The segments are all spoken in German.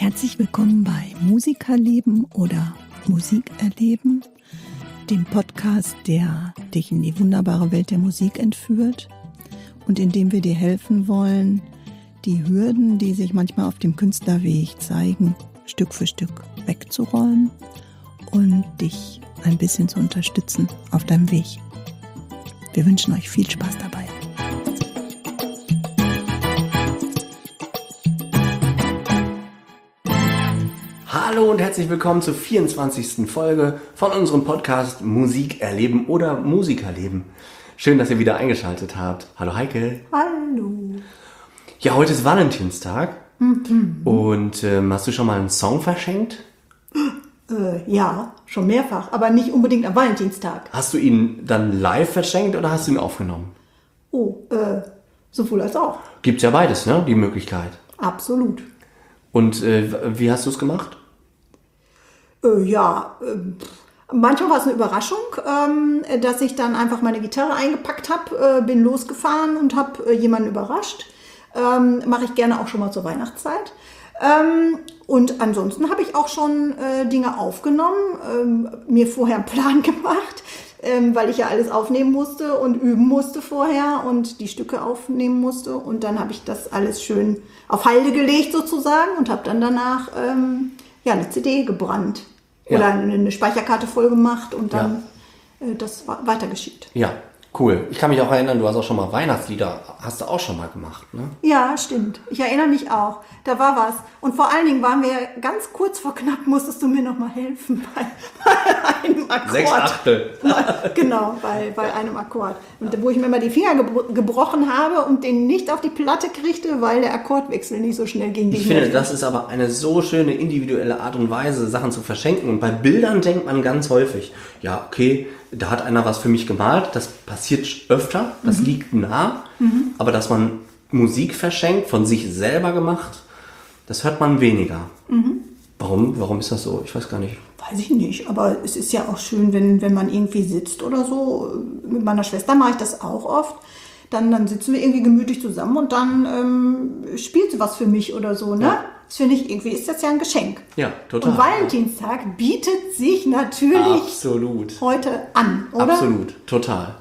Herzlich willkommen bei Musikerleben oder Musikerleben, dem Podcast, der dich in die wunderbare Welt der Musik entführt und in dem wir dir helfen wollen, die Hürden, die sich manchmal auf dem Künstlerweg zeigen, Stück für Stück wegzuräumen und dich ein bisschen zu unterstützen auf deinem Weg. Wir wünschen euch viel Spaß dabei. Hallo und herzlich willkommen zur 24. Folge von unserem Podcast Musik erleben oder Musikerleben. Schön, dass ihr wieder eingeschaltet habt. Hallo Heike. Hallo. Ja, heute ist Valentinstag. Und hast du schon mal einen Song verschenkt? Ja, schon mehrfach, aber nicht unbedingt am Valentinstag. Hast du ihn dann live verschenkt oder hast du ihn aufgenommen? Sowohl als auch. Gibt's ja beides, ne? Die Möglichkeit. Absolut. Und wie hast du es gemacht? Manchmal war es eine Überraschung, dass ich dann einfach meine Gitarre eingepackt habe, bin losgefahren und habe jemanden überrascht. Mache ich gerne auch schon mal zur Weihnachtszeit. Und ansonsten habe ich auch schon Dinge aufgenommen, mir vorher einen Plan gemacht, weil ich ja alles aufnehmen musste und üben musste vorher und die Stücke aufnehmen musste. Und dann habe ich das alles schön auf Halde gelegt sozusagen und habe dann danach eine CD gebrannt oder eine Speicherkarte voll gemacht und dann das weitergeschickt. Ja, cool. Ich kann mich auch erinnern, du hast auch schon mal Weihnachtslieder, hast du auch schon mal gemacht, ne? Ja, stimmt. Ich erinnere mich auch. Da war was. Und vor allen Dingen waren wir ganz kurz vor knapp, musstest du mir noch mal helfen bei einem Akkord. 6/8. Genau, bei einem Akkord. Und wo ich mir mal die Finger gebrochen habe und den nicht auf die Platte kriegte, weil der Akkordwechsel nicht so schnell ging. Ich finde, das ist aber eine so schöne individuelle Art und Weise, Sachen zu verschenken. Und bei Bildern denkt man ganz häufig, ja, okay, da hat einer was für mich gemalt, das passiert öfter, das liegt nah. Aber dass man Musik verschenkt, von sich selber gemacht, das hört man weniger. Warum ist das so? Ich weiß gar nicht. Weiß ich nicht, aber es ist ja auch schön, wenn man irgendwie sitzt oder so. Mit meiner Schwester mache ich das auch oft. Dann sitzen wir irgendwie gemütlich zusammen und dann spielt sie was für mich oder so, ne? Ja. Das finde ich, irgendwie ist das ja ein Geschenk. Ja, total. Und Valentinstag bietet sich natürlich heute an, oder? Absolut, total.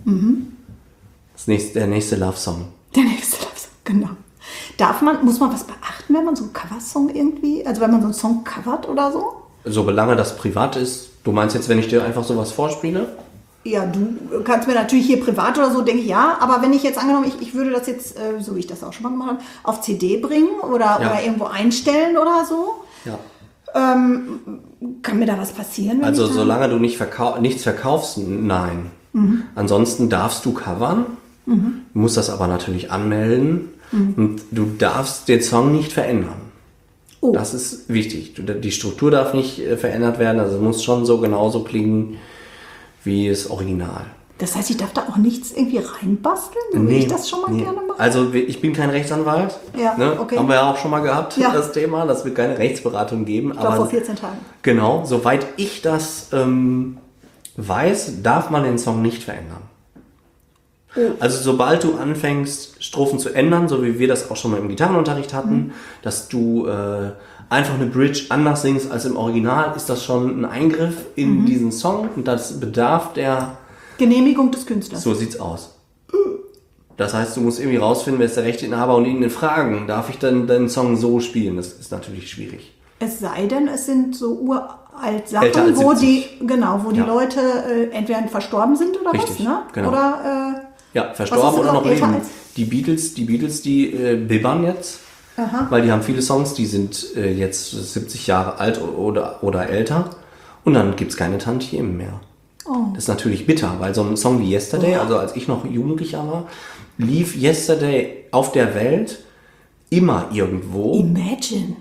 Der nächste Love-Song. Der nächste Love-Song, genau. Muss man was beachten, wenn man so einen Coversong irgendwie, also wenn man so einen Song covert oder so? Solange das privat ist. Du meinst jetzt, wenn ich dir einfach sowas vorspiele? Ja, du kannst mir natürlich hier privat oder so, denke ich, ja. Aber wenn ich jetzt angenommen, ich würde das jetzt, so wie ich das auch schon mal gemacht habe, auf CD bringen oder irgendwo einstellen oder so. Ja. Kann mir da was passieren? Also solange du nichts verkaufst, nein. Ansonsten darfst du covern, musst das aber natürlich anmelden und du darfst den Song nicht verändern. Oh. Das ist wichtig. Die Struktur darf nicht verändert werden, also es muss schon so genauso klingen wie das Original. Das heißt, ich darf da auch nichts irgendwie reinbasteln, so wie ich das schon mal gerne mache? Also ich bin kein Rechtsanwalt, okay. Haben wir ja auch schon mal gehabt, das Thema, dass wir keine Rechtsberatung geben. Aber vor 14 Tagen. Genau, soweit ich das weiß, darf man den Song nicht verändern. Oh. Also sobald du anfängst, Strophen zu ändern, so wie wir das auch schon mal im Gitarrenunterricht hatten, dass du einfach eine Bridge anders singst als im Original, ist das schon ein Eingriff in diesen Song und das bedarf der Genehmigung des Künstlers. So sieht's aus. Das heißt, du musst irgendwie rausfinden, wer ist der Rechteinhaber und ihn fragen, darf ich denn deinen Song so spielen? Das ist natürlich schwierig. Es sei denn, es sind so uralt Sachen, wo die Leute entweder verstorben sind oder richtig, was, ne? Genau. Oder verstorben oder noch leben. Die Beatles, die bibbern jetzt. Aha. Weil die haben viele Songs, die sind jetzt 70 Jahre alt oder älter und dann gibt es keine Tantiemen mehr. Oh. Das ist natürlich bitter, weil so ein Song wie Yesterday, also als ich noch Jugendlicher war, lief Yesterday auf der Welt immer irgendwo. Imagine.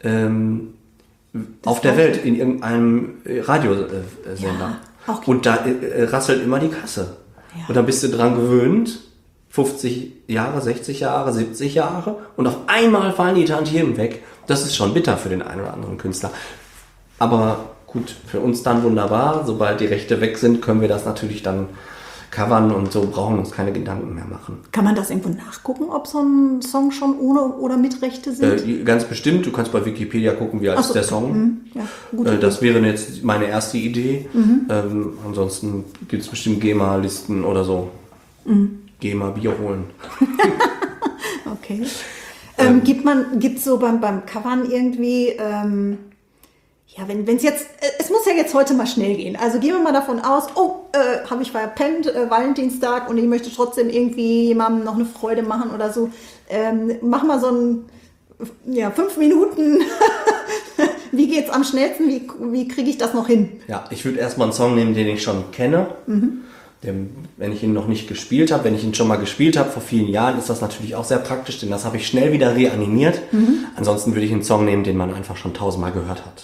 Auf der Welt in irgendeinem Radiosender. Ja, und da rasselt immer die Kasse. Ja. Und dann bist du dran gewöhnt, 50 Jahre, 60 Jahre, 70 Jahre und auf einmal fallen die Tantiemen weg. Das ist schon bitter für den einen oder anderen Künstler. Aber gut, für uns dann wunderbar. Sobald die Rechte weg sind, können wir das natürlich dann covern und so, brauchen uns keine Gedanken mehr machen. Kann man das irgendwo nachgucken, ob so ein Song schon ohne oder mit Rechte sind? Ganz bestimmt, du kannst bei Wikipedia gucken, wie alt ist der Song. Ja, gut. Das wäre jetzt meine erste Idee. Ansonsten gibt es bestimmt GEMA-Listen oder so. GEMA Bier holen. Okay. Gibt's so beim Covern irgendwie, ja, wenn's jetzt, es muss ja jetzt heute mal schnell gehen. Also gehen wir mal davon aus, habe ich verpennt, Valentinstag und ich möchte trotzdem irgendwie jemandem noch eine Freude machen oder so. Mach mal so ein, 5 Minuten. Wie geht's am schnellsten? Wie kriege ich das noch hin? Ja, ich würde erstmal einen Song nehmen, den ich schon kenne. Wenn ich ihn noch nicht gespielt habe, wenn ich ihn schon mal gespielt habe vor vielen Jahren, ist das natürlich auch sehr praktisch, denn das habe ich schnell wieder reanimiert. Ansonsten würde ich einen Song nehmen, den man einfach schon 1000-mal gehört hat.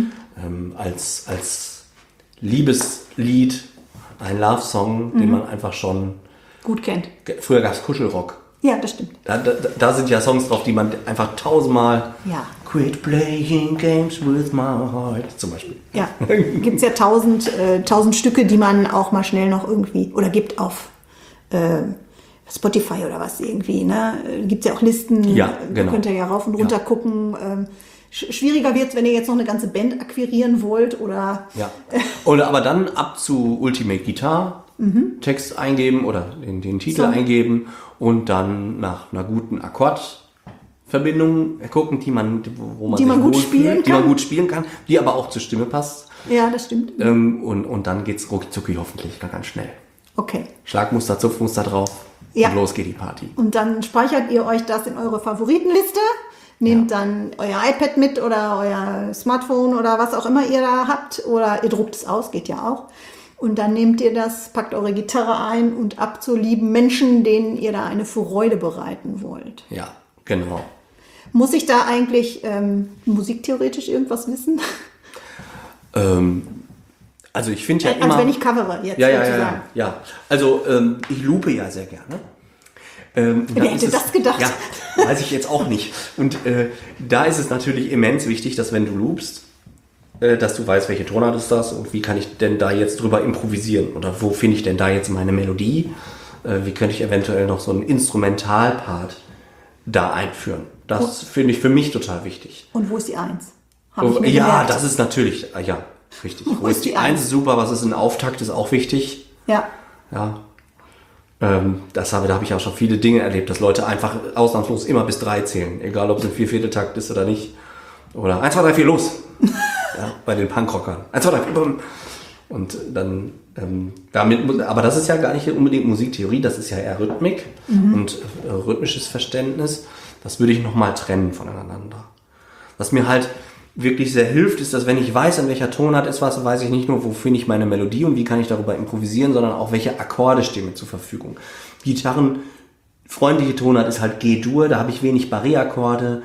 Als Liebeslied, ein Love-Song, den man einfach schon gut kennt. Früher gab es Kuschelrock. Ja, das stimmt. Da sind ja Songs drauf, die man einfach 1000-mal Quit playing games with my heart zum Beispiel. Ja, gibt es ja 1000 Stücke, die man auch mal schnell noch irgendwie, oder gibt auf Spotify oder was irgendwie, ne? Gibt es ja auch Listen, ja, genau. Da könnt ihr ja rauf und runter gucken. Schwieriger wird es, wenn ihr jetzt noch eine ganze Band akquirieren wollt oder... Ja, aber dann ab zu Ultimate Guitar, Text eingeben oder den Titel eingeben und dann nach einer guten Akkordverbindung gucken, die man gut spielen kann, die aber auch zur Stimme passt. Ja, das stimmt. Und dann geht's ruckzucki hoffentlich ganz schnell. Okay. Schlagmuster, Zupfmuster drauf und los geht die Party. Und dann speichert ihr euch das in eure Favoritenliste, nehmt dann euer iPad mit oder euer Smartphone oder was auch immer ihr da habt oder ihr druckt es aus, geht ja auch. Und dann nehmt ihr das, packt eure Gitarre ein und ab zu lieben Menschen, denen ihr da eine Freude bereiten wollt. Ja, genau. Muss ich da eigentlich musiktheoretisch irgendwas wissen? Also ich finde ja immer... Also wenn ich covere jetzt sozusagen. Ja. Also ich loope ja sehr gerne. Wer hätte das gedacht? Ja, weiß ich jetzt auch nicht. Und da ist es natürlich immens wichtig, dass wenn du loopst, dass du weißt, welche Tonart ist das und wie kann ich denn da jetzt drüber improvisieren oder wo finde ich denn da jetzt meine Melodie? Wie könnte ich eventuell noch so einen Instrumentalpart da einführen? Das finde ich für mich total wichtig. Und wo ist die 1? Ja, das ist natürlich, richtig. Wo ist die 1? Super, was ist ein Auftakt, ist auch wichtig. Ja. Ja. Da habe ich auch schon viele Dinge erlebt, dass Leute einfach ausnahmslos immer bis 3 zählen, egal ob es ein 4/4-Takt ist oder nicht. Oder 1, 2, 3, 4, los! Ja, bei den Punkrockern. 1, 2, 3, 4, und dann aber das ist ja gar nicht unbedingt Musiktheorie, das ist ja eher Rhythmik und rhythmisches Verständnis. Das würde ich nochmal trennen voneinander. Was mir halt wirklich sehr hilft, ist, dass wenn ich weiß, an welcher Tonart ist was, weiß ich nicht nur, wo finde ich meine Melodie und wie kann ich darüber improvisieren, sondern auch, welche Akkorde stehen mir zur Verfügung. Gitarrenfreundliche Tonart ist halt G-Dur, da habe ich wenig Barré-Akkorde.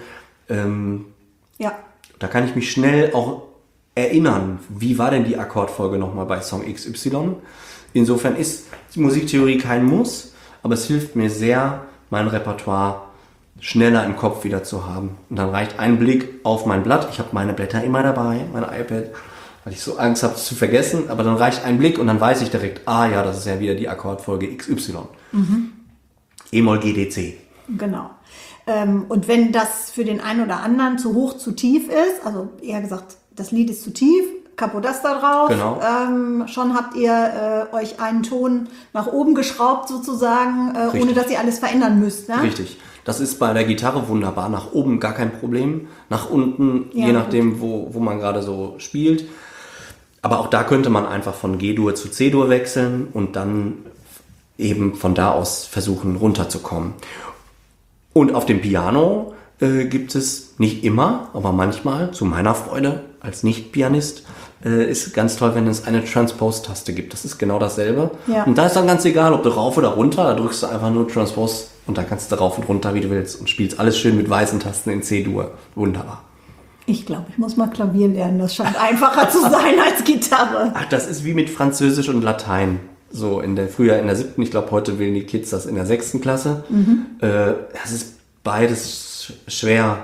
Da kann ich mich schnell auch erinnern, wie war denn die Akkordfolge nochmal bei Song XY. Insofern ist die Musiktheorie kein Muss, aber es hilft mir sehr, mein Repertoire schneller im Kopf wieder zu haben. Und dann reicht ein Blick auf mein Blatt. Ich habe meine Blätter immer dabei, mein iPad, weil ich so Angst habe, es zu vergessen. Aber dann reicht ein Blick und dann weiß ich direkt, das ist ja wieder die Akkordfolge XY. E-Moll GDC. Genau. Und wenn das für den einen oder anderen zu hoch, zu tief ist, also eher gesagt, das Lied ist zu tief, Capo das da drauf, genau. Schon habt ihr euch einen Ton nach oben geschraubt sozusagen, ohne dass ihr alles verändern müsst. Ne? Richtig. Das ist bei der Gitarre wunderbar. Nach oben gar kein Problem. Nach unten, je nachdem, wo man gerade so spielt. Aber auch da könnte man einfach von G-Dur zu C-Dur wechseln und dann eben von da aus versuchen runterzukommen. Und auf dem Piano gibt es nicht immer, aber manchmal, zu meiner Freude als Nicht-Pianist, ist ganz toll, wenn es eine Transpose-Taste gibt. Das ist genau dasselbe. Ja. Und da ist dann ganz egal, ob du rauf oder runter, da drückst du einfach nur Transpose und da kannst du rauf und runter, wie du willst und spielst alles schön mit weißen Tasten in C-Dur. Wunderbar. Ich glaube, ich muss mal Klavier lernen. Das scheint einfacher zu sein als Gitarre. Ach, das ist wie mit Französisch und Latein. So früher in der 7., ich glaube, heute wählen die Kids das in der 6. Klasse. Das ist beides schwer.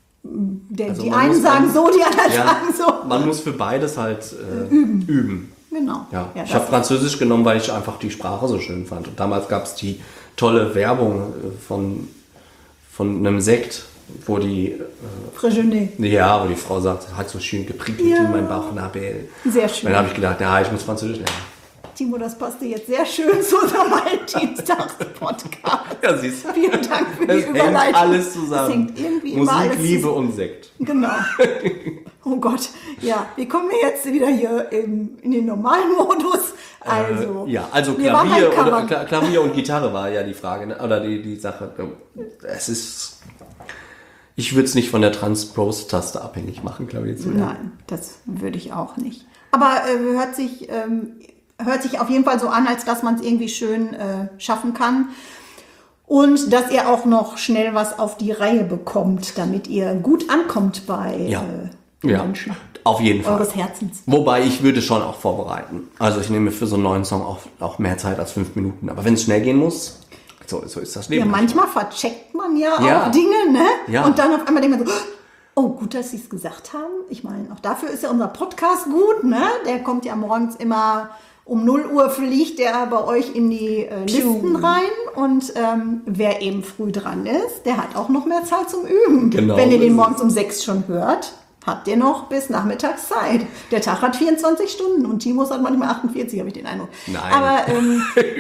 Die einen sagen so, die anderen sagen so. Man muss für beides halt üben. Genau. Ja. Ja, Ich habe das- Französisch genommen, weil ich einfach die Sprache so schön fand. Und damals gab es die tolle Werbung von einem Sekt, wo die Frégéné. wo die Frau sagt, hat so schön geprickelt Ja. in mein Bauchnabel. Sehr schön. Dann habe ich gedacht, ja, ich muss Französisch lernen. Timo, das passte jetzt sehr schön zu unserem Valentinstagspodcast. Ja, siehst du. Vielen Dank für die Es hängt Überleitung. alles zusammen. Es hängt irgendwie immer Musik, alles Liebe zusammen. und Sekt. Genau. Oh Gott. Ja, wir kommen jetzt wieder hier in den normalen Modus. Also, Also wir waren Klavier, beim oder, Cover. Klavier und Gitarre war ja die Frage, ne? Oder die Sache. Es ist. Ich würde es nicht von der Transpose-Taste abhängig machen, Klavier zu lernen. Nein, das würde ich auch nicht. Aber hört sich auf jeden Fall so an, als dass man es irgendwie schön schaffen kann. Und dass ihr auch noch schnell was auf die Reihe bekommt, damit ihr gut ankommt bei den Menschen auf jeden Fall. eures Herzens. Wobei ich würde schon auch vorbereiten. Also ich nehme für so einen neuen Song auch mehr Zeit als 5 Minuten. Aber wenn es schnell gehen muss, so ist das Ja, Leben. manchmal vercheckt man ja Ja. auch Dinge, ne? Ja. Und dann auf einmal denkt man so, oh, gut, dass sie es gesagt haben. Ich meine, auch dafür ist ja unser Podcast gut, ne? Der kommt ja morgens immer um 0 Uhr fliegt der bei euch in die Listen rein. Und wer eben früh dran ist, der hat auch noch mehr Zeit zum Üben. Genau, Wenn ihr so den ist morgens um 6 schon hört, habt ihr noch bis nachmittags Zeit. Der Tag hat 24 Stunden und Timos hat manchmal 48, habe ich den Eindruck. Nein.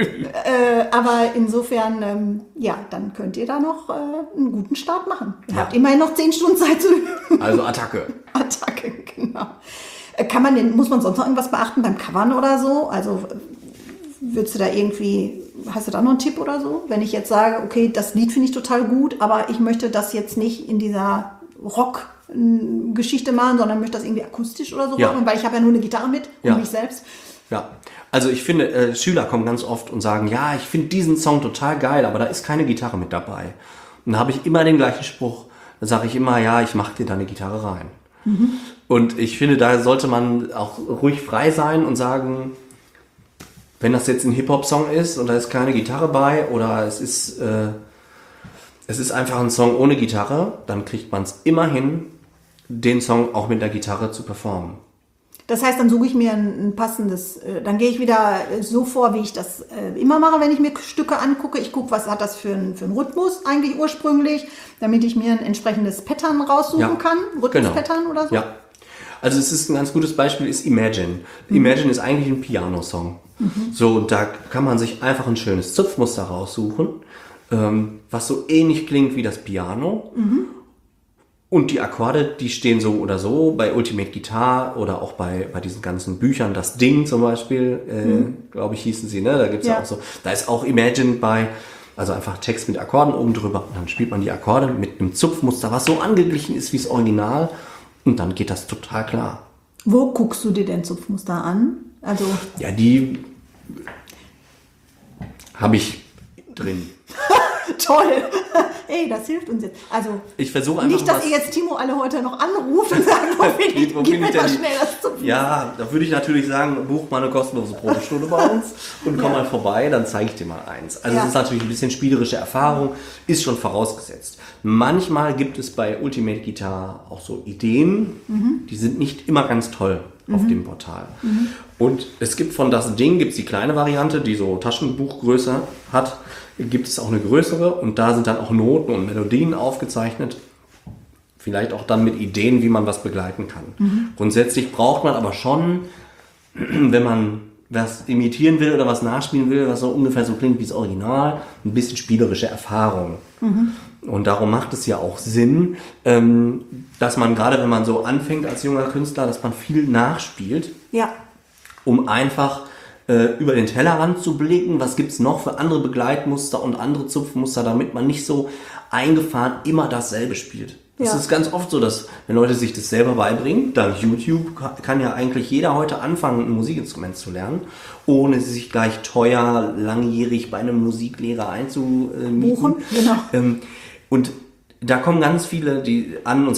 Aber insofern, dann könnt ihr da noch einen guten Start machen. Ihr habt immerhin noch 10 Stunden Zeit zu üben. Also Attacke. Attacke, genau. Muss man sonst noch irgendwas beachten beim Covern oder so? Also würdest du da hast du da noch einen Tipp oder so? Wenn ich jetzt sage, okay, das Lied finde ich total gut, aber ich möchte das jetzt nicht in dieser Rock-Geschichte machen, sondern möchte das irgendwie akustisch oder so Ja. machen, weil ich habe ja nur eine Gitarre mit und Ja. mich selbst. Ja, also ich finde, Schüler kommen ganz oft und sagen, ja, ich finde diesen Song total geil, aber da ist keine Gitarre mit dabei. Und da habe ich immer den gleichen Spruch. Da sage ich immer, ja, ich mache dir da eine Gitarre rein. Und ich finde, da sollte man auch ruhig frei sein und sagen, wenn das jetzt ein Hip-Hop-Song ist und da ist keine Gitarre bei oder es ist einfach ein Song ohne Gitarre, dann kriegt man es immer hin, den Song auch mit der Gitarre zu performen. Das heißt, dann suche ich mir ein passendes, dann gehe ich wieder so vor, wie ich das immer mache, wenn ich mir Stücke angucke. Ich gucke, was hat das für einen Rhythmus eigentlich ursprünglich, damit ich mir ein entsprechendes Pattern raussuchen kann. Rhythmus-Pattern oder so. Ja. Also es ist ein ganz gutes Beispiel, ist Imagine. Imagine ist eigentlich ein Piano-Song. So, und da kann man sich einfach ein schönes Zupfmuster raussuchen, was so ähnlich klingt wie das Piano. Und die Akkorde, die stehen so oder so bei Ultimate Guitar oder auch bei diesen ganzen Büchern. Das Ding zum Beispiel, glaube ich, hießen sie, ne? Da gibt's ja auch so. Da ist auch Imagine bei, also einfach Text mit Akkorden oben drüber. Und dann spielt man die Akkorde mit einem Zupfmuster, was so angeglichen ist wie das Original. Und dann geht das total klar. Wo guckst du dir denn Zupfmuster an? Also Ja, die habe ich drin. toll. Hey, das hilft uns jetzt. Also Ich versuche einfach nicht, dass ihr jetzt Timo alle heute noch anruft und sagt, gib mir denn mal die- schnell das Zupfmuster. Ja, da würde ich natürlich sagen, buch mal eine kostenlose Probestunde bei uns und komm mal vorbei, dann zeige ich dir mal eins. Also Ja. es ist natürlich ein bisschen spielerische Erfahrung, ist schon vorausgesetzt. Manchmal gibt es bei Ultimate Guitar auch so Ideen, die sind nicht immer ganz toll auf dem Portal. Und es gibt von das Ding, gibt es die kleine Variante, die so Taschenbuchgröße hat, gibt es auch eine größere und da sind dann auch Noten und Melodien aufgezeichnet. Vielleicht auch dann mit Ideen, wie man was begleiten kann. Grundsätzlich braucht man aber schon, wenn man was imitieren will oder was nachspielen will, was so ungefähr so klingt wie das Original, ein bisschen spielerische Erfahrung. Und darum macht es ja auch Sinn, dass man gerade, wenn man so anfängt als junger Künstler, dass man viel nachspielt, Ja. um einfach über den Tellerrand zu blicken, was gibt's noch für andere Begleitmuster und andere Zupfmuster, damit man nicht so eingefahren immer dasselbe spielt. Das Ja. ist ganz oft so, dass wenn Leute sich das selber beibringen, dank YouTube kann ja eigentlich jeder heute anfangen, ein Musikinstrument zu lernen, ohne sich gleich teuer, langjährig bei einem Musiklehrer einzumieten. Buchen, genau. Und da kommen ganz viele die an und sagen,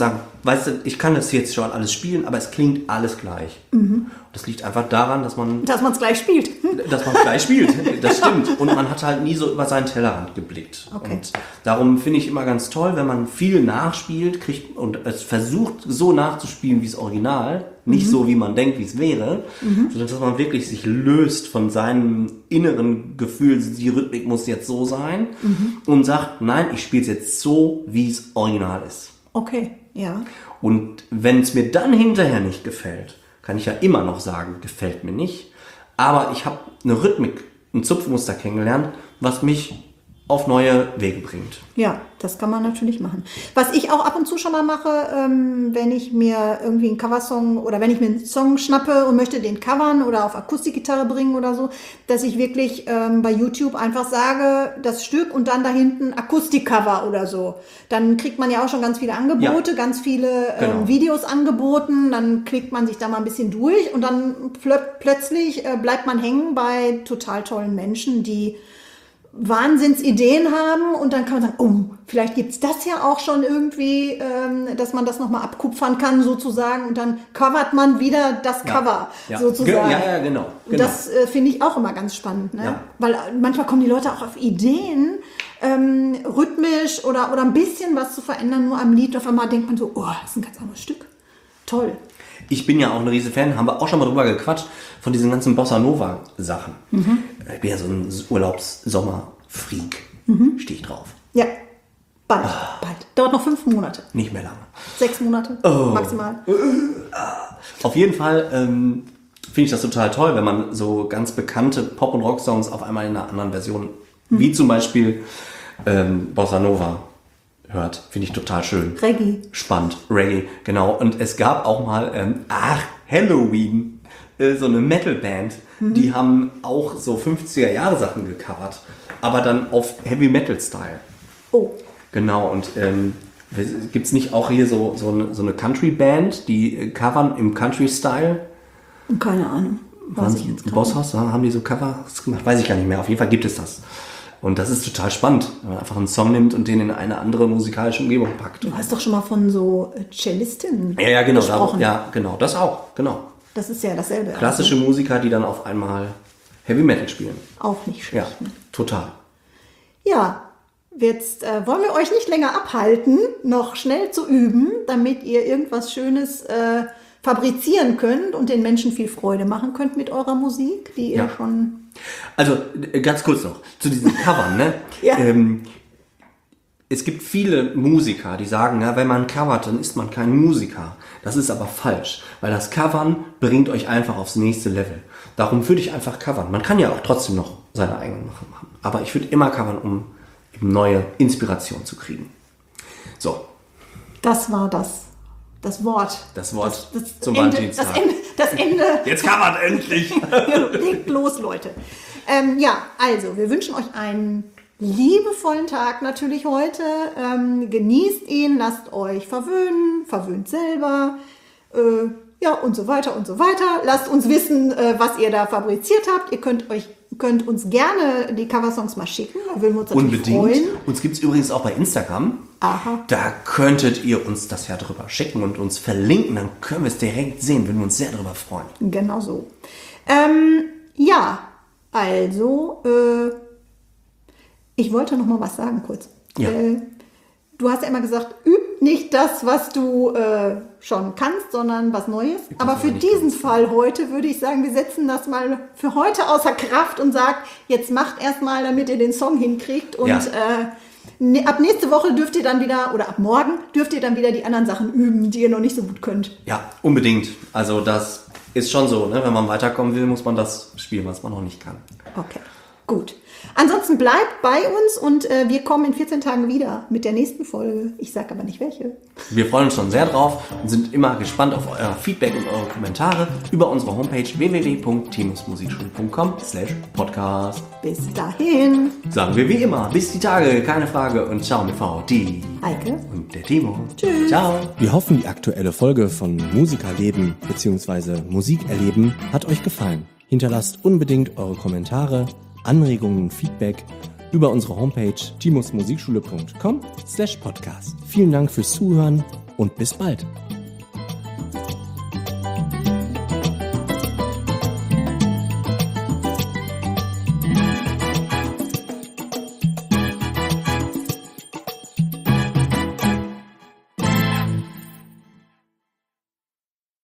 weißt du, ich kann das jetzt schon alles spielen, aber es klingt alles gleich. Das liegt einfach daran, dass man es gleich spielt. Dass man gleich spielt, das stimmt. Und man hat halt nie so über seinen Tellerrand geblickt. Okay. Und darum finde ich immer ganz toll, wenn man viel nachspielt, kriegt und es versucht so nachzuspielen wie das Original, nicht so wie man denkt, wie es wäre, sondern dass man wirklich sich löst von seinem inneren Gefühl, die Rhythmik muss jetzt so sein und sagt, nein, ich spiele es jetzt so, wie es Original ist. Okay, ja. Und wenn es mir dann hinterher nicht gefällt, kann ich ja immer noch sagen, gefällt mir nicht. Aber ich habe eine Rhythmik, ein Zupfmuster kennengelernt, was mich auf neue Wege bringt. Ja, das kann man natürlich machen. Was ich auch ab und zu schon mal mache, wenn ich mir irgendwie einen Coversong oder wenn ich mir einen Song schnappe und möchte den covern oder auf Akustikgitarre bringen oder so, dass ich wirklich bei YouTube einfach sage, das Stück und dann da hinten Akustikcover oder so. Dann kriegt man ja auch schon ganz viele Angebote, ganz viele Videos angeboten, dann klickt man sich da mal ein bisschen durch und dann plötzlich bleibt man hängen bei total tollen Menschen, die Wahnsinnsideen haben und dann kann man sagen, oh, vielleicht gibt's das ja auch schon irgendwie, dass man das nochmal abkupfern kann sozusagen und dann covert man wieder das Cover sozusagen. Ja, genau. Und das finde ich auch immer ganz spannend, ne? Ja. Weil manchmal kommen die Leute auch auf Ideen, rhythmisch oder ein bisschen was zu verändern, nur am Lied. Auf einmal denkt man so, oh, das ist ein ganz anderes Stück. Toll. Ich bin ja auch ein riesen Fan, haben wir auch schon mal drüber gequatscht, von diesen ganzen Bossa Nova Sachen. Ich bin ja so ein Urlaubs-Sommer-Freak. Stehe ich drauf. Ja, bald. Dauert noch 5 Monate. Nicht mehr lange. 6 Monate maximal. Auf jeden Fall finde ich das total toll, wenn man so ganz bekannte Pop- und Rock-Songs auf einmal in einer anderen Version, wie zum Beispiel Bossa Nova, hört. Finde ich total schön. Reggae. Spannend. Reggae, genau. Und es gab auch mal, Halloween, so eine Metalband, die haben auch so 50er-Jahre-Sachen gecovert, aber dann auf Heavy-Metal-Style. Oh. Genau, und gibt's nicht auch hier so eine Country-Band, die covern im Country-Style? Keine Ahnung. Bosshaus, haben die so Covers gemacht? Weiß ich gar nicht mehr. Auf jeden Fall gibt es das. Und das ist total spannend, wenn man einfach einen Song nimmt und den in eine andere musikalische Umgebung packt. Du hast doch schon mal von so Cellistinnen ja, genau, gesprochen. Genau, das auch, genau. Das ist ja dasselbe. Klassische Musiker, die dann auf einmal Heavy Metal spielen. Auch nicht schlecht. Ja, total. Ja, jetzt wollen wir euch nicht länger abhalten, noch schnell zu üben, damit ihr irgendwas Schönes fabrizieren könnt und den Menschen viel Freude machen könnt mit eurer Musik, die ihr schon... Also, ganz kurz noch, zu diesen Covern, ne? Ja. Es gibt viele Musiker, die sagen, ja, wenn man covert, dann ist man kein Musiker. Das ist aber falsch, weil das Covern bringt euch einfach aufs nächste Level. Darum würde ich einfach covern. Man kann ja auch trotzdem noch seine eigenen Sachen machen. Aber ich würde immer covern, um eben neue Inspiration zu kriegen. So. Das war das Wort. Das Wort zum Ende, Valentinstag. Das Ende. Jetzt covert endlich! Legt los, Leute. Ja, also, wir wünschen euch einen liebevollen Tag natürlich heute. Genießt ihn, lasst euch verwöhnt selber. Ja, und so weiter und so weiter. Lasst uns wissen, was ihr da fabriziert habt. Ihr könnt uns gerne die Coversongs mal schicken. Da würden wir uns natürlich freuen. Uns gibt es übrigens auch bei Instagram. Aha. Da könntet ihr uns das ja drüber schicken und uns verlinken. Dann können wir es direkt sehen. Würden wir uns sehr darüber freuen. Genau so. Ja, also, ich wollte noch mal was sagen kurz. Ja. Du hast ja immer gesagt, üb nicht das, was du schon kannst, sondern was Neues. Aber für diesen Fall heute würde ich sagen, wir setzen das mal für heute außer Kraft und sagen, jetzt macht erstmal, damit ihr den Song hinkriegt. Und ab nächste Woche dürft ihr dann wieder, oder ab morgen dürft ihr dann wieder die anderen Sachen üben, die ihr noch nicht so gut könnt. Ja, unbedingt. Also das ist schon so, ne? Wenn man weiterkommen will, muss man das spielen, was man noch nicht kann. Okay, gut. Ansonsten bleibt bei uns und wir kommen in 14 Tagen wieder mit der nächsten Folge. Ich sage aber nicht welche. Wir freuen uns schon sehr drauf und sind immer gespannt auf euer Feedback und eure Kommentare über unsere Homepage www.timusmusikschule.com/podcast. Bis dahin. Sagen wir wie immer, bis die Tage, keine Frage und ciao mit V, die Heike und der Timo. Tschüss. Ciao. Wir hoffen, die aktuelle Folge von Musikerleben bzw. Musikerleben hat euch gefallen. Hinterlasst unbedingt eure Kommentare, Anregungen, Feedback über unsere Homepage timusmusikschule.com/podcast. Vielen Dank fürs Zuhören und bis bald.